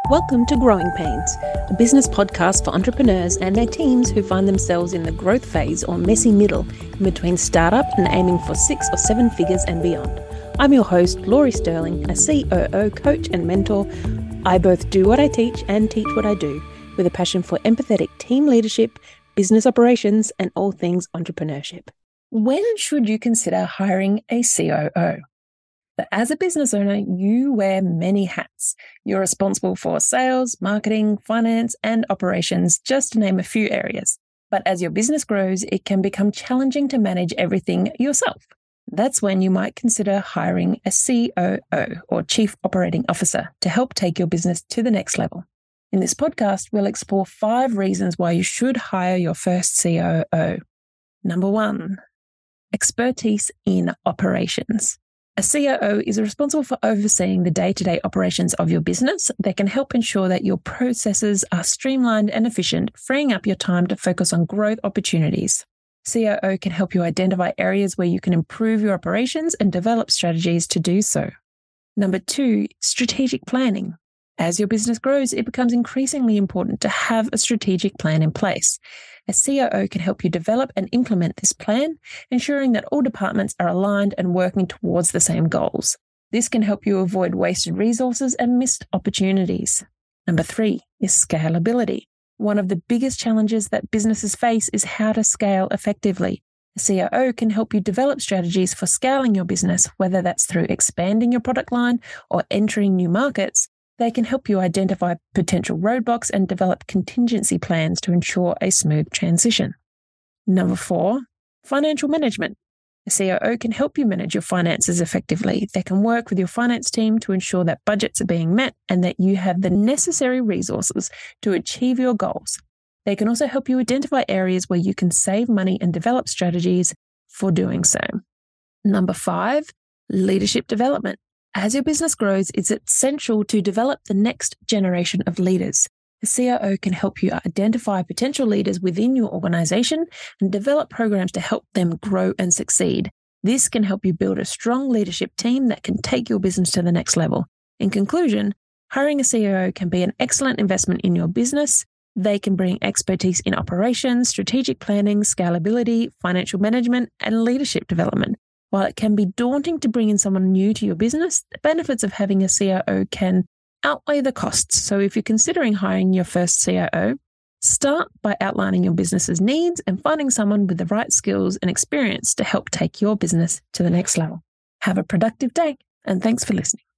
Welcome to Growing Pains, a business podcast for entrepreneurs and their teams who find themselves in the growth phase or messy middle in between startup and aiming for 6 or 7 figures and beyond. I'm your host, Laurie Sterling, a COO coach and mentor. I both do what I teach and teach what I do, with a passion for empathetic team leadership, business operations, and all things entrepreneurship. When should you consider hiring a COO? But as a business owner, you wear many hats. You're responsible for sales, marketing, finance, and operations, just to name a few areas. But as your business grows, it can become challenging to manage everything yourself. That's when you might consider hiring a COO, or Chief Operating Officer, to help take your business to the next level. In this podcast, we'll explore 5 reasons why you should hire your first COO. Number 1, expertise in operations. A COO is responsible for overseeing the day-to-day operations of your business. They can help ensure that your processes are streamlined and efficient, freeing up your time to focus on growth opportunities. COO can help you identify areas where you can improve your operations and develop strategies to do so. Number 2, strategic planning. As your business grows, it becomes increasingly important to have a strategic plan in place. A COO can help you develop and implement this plan, ensuring that all departments are aligned and working towards the same goals. This can help you avoid wasted resources and missed opportunities. Number 3 is scalability. One of the biggest challenges that businesses face is how to scale effectively. A COO can help you develop strategies for scaling your business, whether that's through expanding your product line or entering new markets. They can help you identify potential roadblocks and develop contingency plans to ensure a smooth transition. Number 4, financial management. A COO can help you manage your finances effectively. They can work with your finance team to ensure that budgets are being met and that you have the necessary resources to achieve your goals. They can also help you identify areas where you can save money and develop strategies for doing so. Number 5, leadership development. As your business grows, it's essential to develop the next generation of leaders. The COO can help you identify potential leaders within your organization and develop programs to help them grow and succeed. This can help you build a strong leadership team that can take your business to the next level. In conclusion, hiring a COO can be an excellent investment in your business. They can bring expertise in operations, strategic planning, scalability, financial management, and leadership development. While it can be daunting to bring in someone new to your business, the benefits of having a COO can outweigh the costs. So if you're considering hiring your first COO, start by outlining your business's needs and finding someone with the right skills and experience to help take your business to the next level. Have a productive day, and thanks for listening.